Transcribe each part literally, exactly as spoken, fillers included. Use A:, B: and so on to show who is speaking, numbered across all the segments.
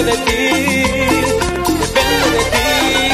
A: de ti, depende de ti.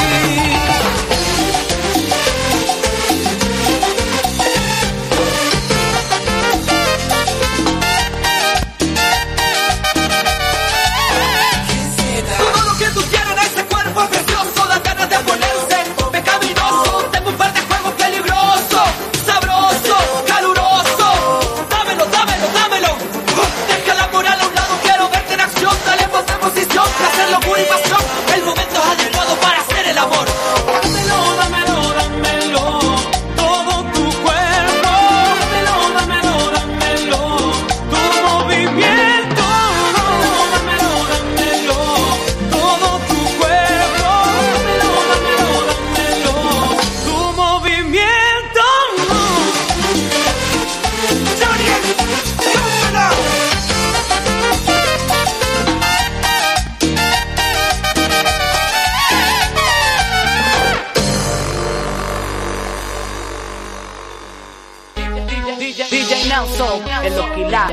B: D J Nelson, el Oquila,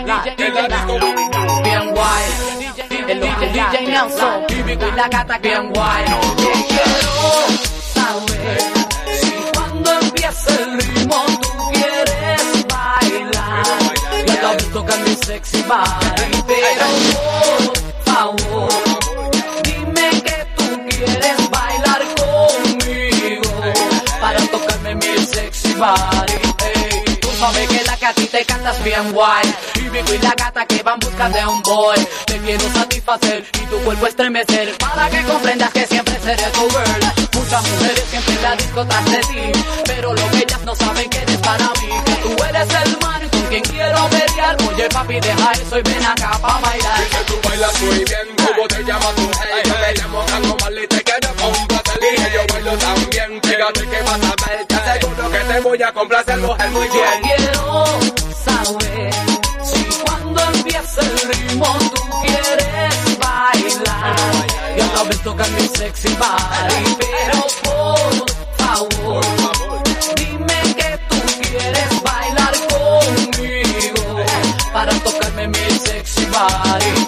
B: bien guay. El D J Nelson, y la gata bien guay. Quiero saber si cuando empieza el ritmo tú quieres bailar. Ya te has visto que mi sexy body, pero por favor, dime que tú quieres bailar conmigo para tocarme mi sexy body. Sabes que la que a ti te cantas bien guay. Y Vico y la gata que van buscando de un boy. Te quiero satisfacer y tu cuerpo estremecer, para que comprendas que siempre seré tu girl. Muchas mujeres siempre en la disco tras de ti, pero lo que ellas no saben que eres para mí, que tú eres el man con quien quiero pelear. Oye papi, deja eso y ven acá pa' bailar.
C: Dice tú bailas muy bien, ¿cómo te llamas tú? Hey, yo me llamo Franco Marley y te quiero complacer. Y yo bailo también, fíjate que vas a ver. Te aseguro que te voy a complacer, mujer, muy bien.
B: Quiero saber si cuando empieza el ritmo tú quieres bailar. Yo no ves tocar mi sexy body, pero por favor, dime que tú quieres bailar conmigo para tocarme mi sexy body.